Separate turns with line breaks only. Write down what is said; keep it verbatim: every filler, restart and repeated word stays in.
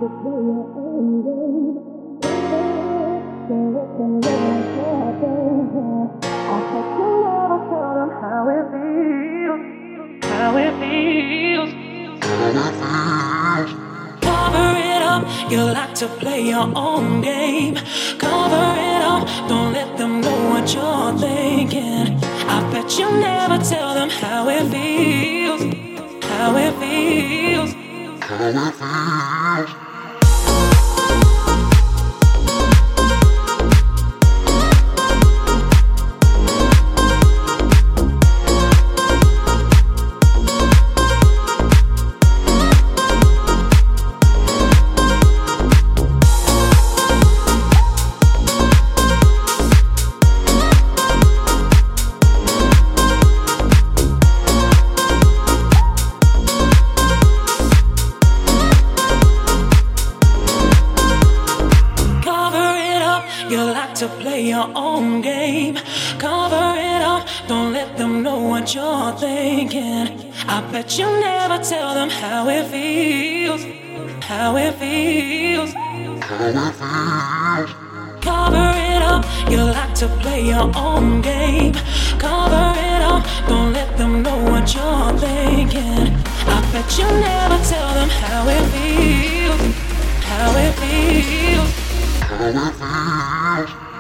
How it feels, how it feels. Cover it up, you like to play your own game. Cover it up, don't let them know what you're thinking. I bet you never tell them how it feels, how it feels. You like to play your own game. Cover it up, don't let them know what you're thinking. I bet you never tell them how it feels, how it feels. Cover it up, you like to play your own game. Cover it up, don't let them know what you're thinking. I bet you never tell them how it feels, how it feels.
Turn off